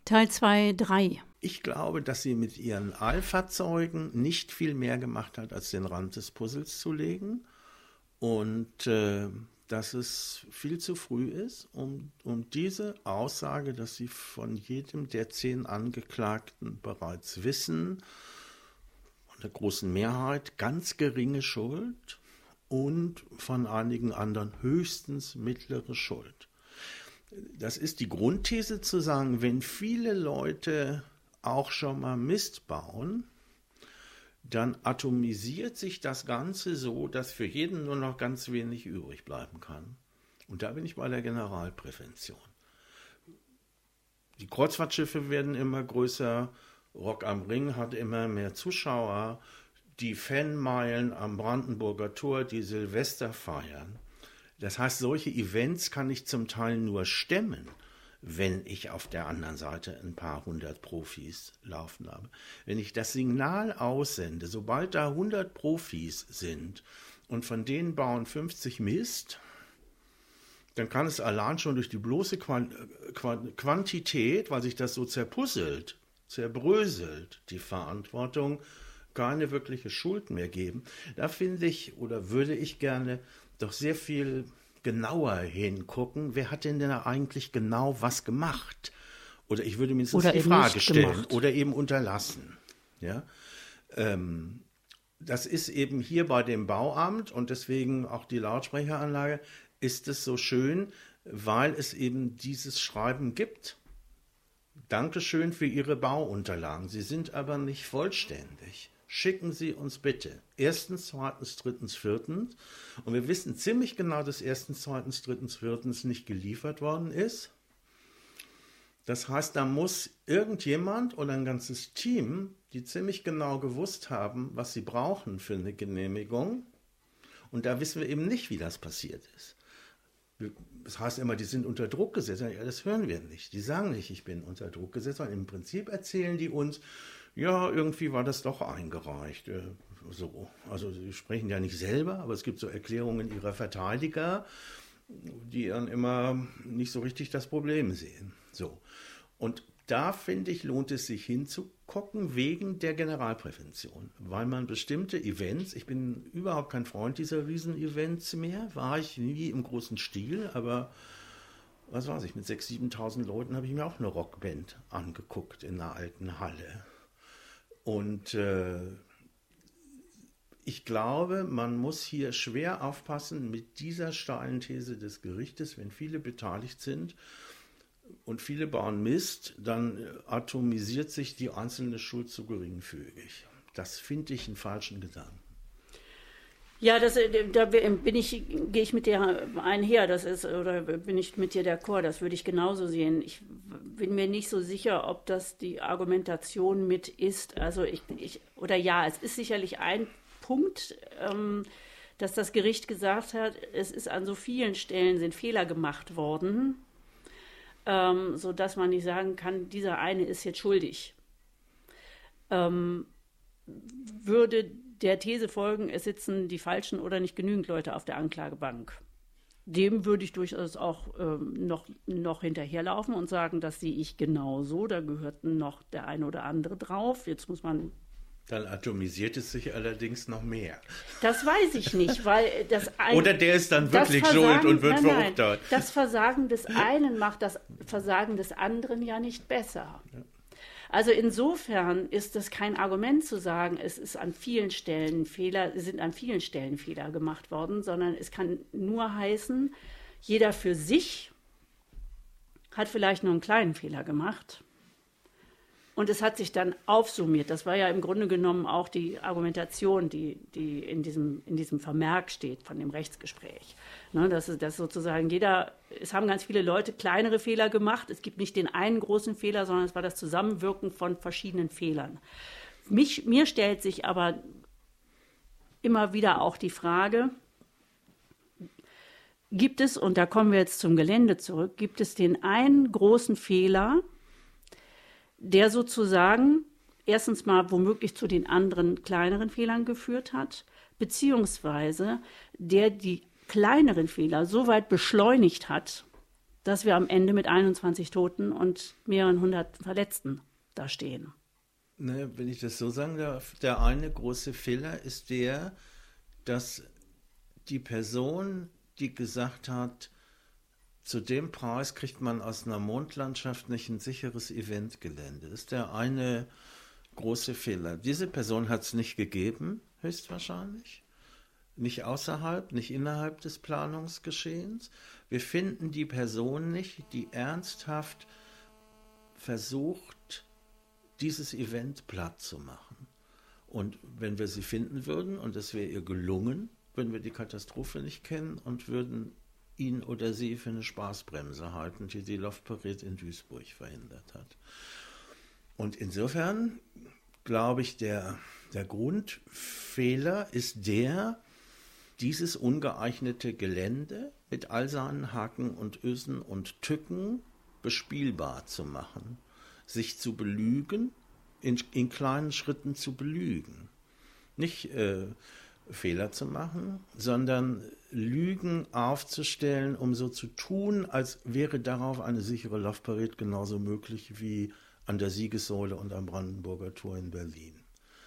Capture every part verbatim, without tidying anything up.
Teil zwei, drei. Ich glaube, dass sie mit ihren Alpha-Zeugen nicht viel mehr gemacht hat, als den Rand des Puzzles zu legen. Und äh, dass es viel zu früh ist, um, um diese Aussage, dass sie von jedem der zehn Angeklagten bereits wissen, von der großen Mehrheit ganz geringe Schuld und von einigen anderen höchstens mittlere Schuld. Das ist die Grundthese zu sagen, wenn viele Leute auch schon mal Mist bauen, dann atomisiert sich das Ganze so, dass für jeden nur noch ganz wenig übrig bleiben kann. Und da bin ich bei der Generalprävention. Die Kreuzfahrtschiffe werden immer größer, Rock am Ring hat immer mehr Zuschauer, die Fanmeilen am Brandenburger Tor, die Silvester feiern. Das heißt, solche Events kann ich zum Teil nur stemmen, wenn ich auf der anderen Seite ein paar hundert Profis laufen habe. Wenn ich das Signal aussende, sobald da hundert Profis sind und von denen bauen fünfzig Mist, dann kann es allein schon durch die bloße Quantität, weil sich das so zerpuzzelt, zerbröselt, die Verantwortung, keine wirkliche Schuld mehr geben. Da finde ich oder würde ich gerne doch sehr viel genauer hingucken, wer hat denn denn eigentlich genau was gemacht? Oder ich würde mindestens die Frage stellen gemacht. Oder eben unterlassen. Ja? Ähm, das ist eben hier bei dem Bauamt und deswegen auch die Lautsprecheranlage, ist es so schön, weil es eben dieses Schreiben gibt. Dankeschön für Ihre Bauunterlagen. Sie sind aber nicht vollständig. Schicken Sie uns bitte erstens, zweitens, drittens, viertens. Und wir wissen ziemlich genau, dass erstens, zweitens, drittens, viertens nicht geliefert worden ist. Das heißt, da muss irgendjemand oder ein ganzes Team, die ziemlich genau gewusst haben, was sie brauchen für eine Genehmigung. Und da wissen wir eben nicht, wie das passiert ist. Das heißt immer, die sind unter Druck gesetzt. Ja, das hören wir nicht. Die sagen nicht, ich bin unter Druck gesetzt, sondern im Prinzip erzählen die uns, ja, irgendwie war das doch eingereicht. So. Also sie sprechen ja nicht selber, aber es gibt so Erklärungen ihrer Verteidiger, die dann immer nicht so richtig das Problem sehen. So. Und da, finde ich, lohnt es sich hinzugucken wegen der Generalprävention, weil man bestimmte Events, ich bin überhaupt kein Freund dieser Riesen-Events mehr, war ich nie im großen Stil, aber was weiß ich, mit sechstausend, siebentausend Leuten habe ich mir auch eine Rockband angeguckt in einer alten Halle. Und äh, ich glaube, man muss hier schwer aufpassen mit dieser steilen These des Gerichtes, wenn viele beteiligt sind und viele bauen Mist, dann atomisiert sich die einzelne Schuld zu geringfügig. Das finde ich einen falschen Gedanken. Ja, das, da bin ich, gehe ich mit dir einher, das ist, oder bin ich mit dir d'accord, das würde ich genauso sehen. Ich bin mir nicht so sicher, ob das die Argumentation mit ist. Also ich, ich oder ja, es ist sicherlich ein Punkt, ähm, dass das Gericht gesagt hat, es ist an so vielen Stellen sind Fehler gemacht worden, ähm, sodass man nicht sagen kann, dieser eine ist jetzt schuldig. Ähm, würde der These folgen, es sitzen die falschen oder nicht genügend Leute auf der Anklagebank. Dem würde ich durchaus auch ähm, noch, noch hinterherlaufen und sagen, das sehe ich genauso. Da gehört noch der eine oder andere drauf. Jetzt muss man... Dann atomisiert es sich allerdings noch mehr. Das weiß ich nicht, weil das ein, oder der ist dann wirklich schuld und wird nein, verurteilt. Nein, das Versagen des einen macht das Versagen des anderen ja nicht besser. Ja. Also insofern ist es kein Argument zu sagen, es ist an vielen Stellen Fehler, sind an vielen Stellen Fehler gemacht worden, sondern es kann nur heißen, jeder für sich hat vielleicht nur einen kleinen Fehler gemacht und es hat sich dann aufsummiert. Das war ja im Grunde genommen auch die Argumentation, die, die in diesem, in diesem Vermerk steht von dem Rechtsgespräch. Ne, dass, dass sozusagen jeder, es haben ganz viele Leute kleinere Fehler gemacht. Es gibt nicht den einen großen Fehler, sondern es war das Zusammenwirken von verschiedenen Fehlern. Mich, mir stellt sich aber immer wieder auch die Frage, gibt es, und da kommen wir jetzt zum Gelände zurück, gibt es den einen großen Fehler, der sozusagen erstens mal womöglich zu den anderen kleineren Fehlern geführt hat, beziehungsweise der die kleineren Fehler so weit beschleunigt hat, dass wir am Ende mit einundzwanzig Toten und mehreren hundert Verletzten da stehen. Ne, wenn ich das so sagen darf, der eine große Fehler ist der, dass die Person, die gesagt hat, zu dem Preis kriegt man aus einer Mondlandschaft nicht ein sicheres Eventgelände, ist der eine große Fehler. Diese Person hat es nicht gegeben, höchstwahrscheinlich. Nicht außerhalb, nicht innerhalb des Planungsgeschehens. Wir finden die Person nicht, die ernsthaft versucht, dieses Event platt zu machen. Und wenn wir sie finden würden, und es wäre ihr gelungen, würden wir die Katastrophe nicht kennen und würden ihn oder sie für eine Spaßbremse halten, die die Luftparade in Duisburg verhindert hat. Und insofern glaube ich, der, der Grundfehler ist der, dieses ungeeignete Gelände mit all seinen Haken und Ösen und Tücken bespielbar zu machen, sich zu belügen, in, in kleinen Schritten zu belügen. Nicht äh, Fehler zu machen, sondern Lügen aufzustellen, um so zu tun, als wäre darauf eine sichere Luftparade genauso möglich wie an der Siegessäule und am Brandenburger Tor in Berlin.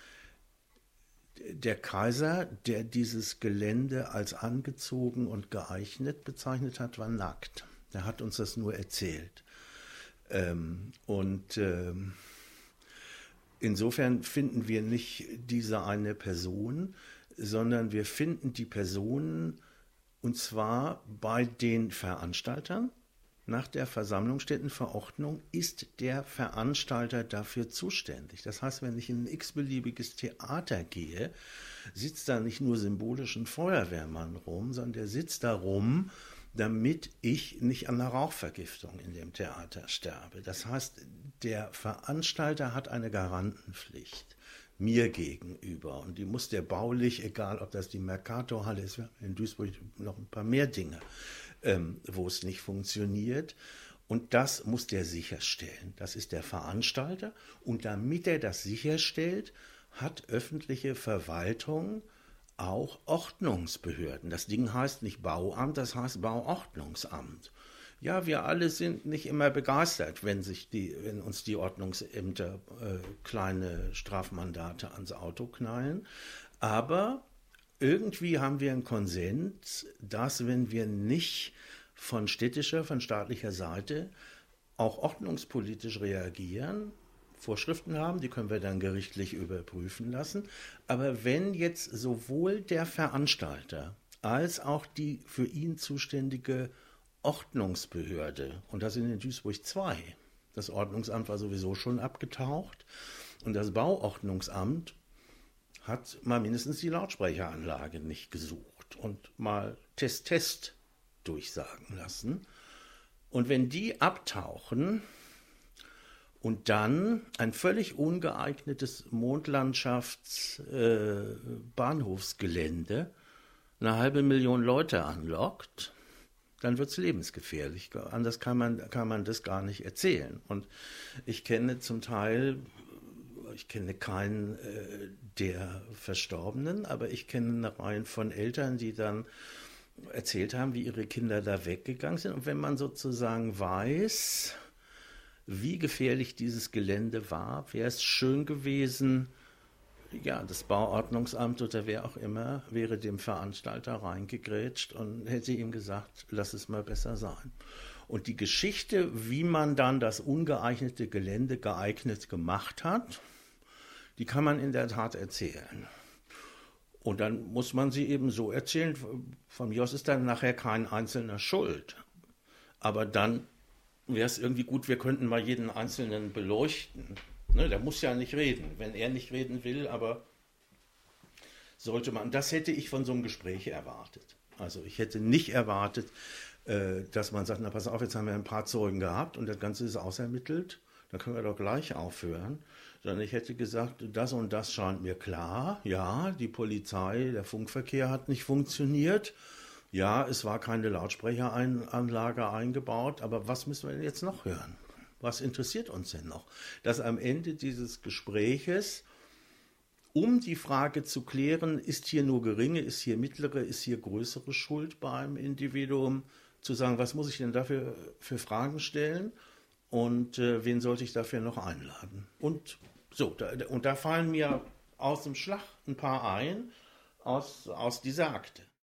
Der Kaiser, der dieses Gelände als angezogen und geeignet bezeichnet hat, war nackt. Der hat uns das nur erzählt. Ähm, und ähm, insofern finden wir nicht diese eine Person, sondern wir finden die Personen, und zwar bei den Veranstaltern. Nach der Versammlungsstättenverordnung ist der Veranstalter dafür zuständig. Das heißt, wenn ich in ein x-beliebiges Theater gehe, sitzt da nicht nur symbolisch ein Feuerwehrmann rum, sondern der sitzt da rum, damit ich nicht an einer Rauchvergiftung in dem Theater sterbe. Das heißt, der Veranstalter hat eine Garantenpflicht mir gegenüber. Und die muss der baulich, egal ob das die Mercatorhalle ist, wir haben in Duisburg noch ein paar mehr Dinge, ähm, wo es nicht funktioniert. Und das muss der sicherstellen. Das ist der Veranstalter. Und damit er das sicherstellt, hat öffentliche Verwaltung auch Ordnungsbehörden. Das Ding heißt nicht Bauamt, das heißt Bauordnungsamt. Ja, wir alle sind nicht immer begeistert, wenn, sich die, wenn uns die Ordnungsämter äh, kleine Strafmandate ans Auto knallen. Aber irgendwie haben wir einen Konsens, dass wenn wir nicht von städtischer, von staatlicher Seite auch ordnungspolitisch reagieren, Vorschriften haben, die können wir dann gerichtlich überprüfen lassen. Aber wenn jetzt sowohl der Veranstalter als auch die für ihn zuständige Ordnungsbehörde, und das sind in Duisburg zwei, das Ordnungsamt war sowieso schon abgetaucht und das Bauordnungsamt hat mal mindestens die Lautsprecheranlage nicht gesucht und mal Test, Test durchsagen lassen. Und wenn die abtauchen und dann ein völlig ungeeignetes Mondlandschafts-Bahnhofsgelände äh, eine halbe Million Leute anlockt, dann wird es lebensgefährlich. Anders kann man, kann man das gar nicht erzählen. Und ich kenne zum Teil, ich kenne keinen äh, der Verstorbenen, aber ich kenne eine Reihe von Eltern, die dann erzählt haben, wie ihre Kinder da weggegangen sind. Und wenn man sozusagen weiß, wie gefährlich dieses Gelände war, wäre es schön gewesen, ja, das Bauordnungsamt oder wer auch immer wäre dem Veranstalter reingegrätscht und hätte ihm gesagt, lass es mal besser sein. Und die Geschichte, wie man dann das ungeeignete Gelände geeignet gemacht hat, die kann man in der Tat erzählen. Und dann muss man sie eben so erzählen, von mir aus ist dann nachher kein Einzelner schuld. Aber dann wäre es irgendwie gut, wir könnten mal jeden Einzelnen beleuchten. Ne, der muss ja nicht reden, wenn er nicht reden will, aber sollte man, das hätte ich von so einem Gespräch erwartet. Also ich hätte nicht erwartet, äh, dass man sagt, na pass auf, jetzt haben wir ein paar Zeugen gehabt und das Ganze ist ausermittelt, dann können wir doch gleich aufhören. Sondern ich hätte gesagt, das und das scheint mir klar, ja, die Polizei, der Funkverkehr hat nicht funktioniert, ja, es war keine Lautsprecheranlage eingebaut, aber was müssen wir denn jetzt noch hören? Was interessiert uns denn noch? Dass am Ende dieses Gespräches, um die Frage zu klären, ist hier nur geringe, ist hier mittlere, ist hier größere Schuld bei einem Individuum, zu sagen, was muss ich denn dafür für Fragen stellen und äh, wen sollte ich dafür noch einladen. Und so, da, und da fallen mir aus dem Schlag ein paar ein, aus, aus dieser Akte.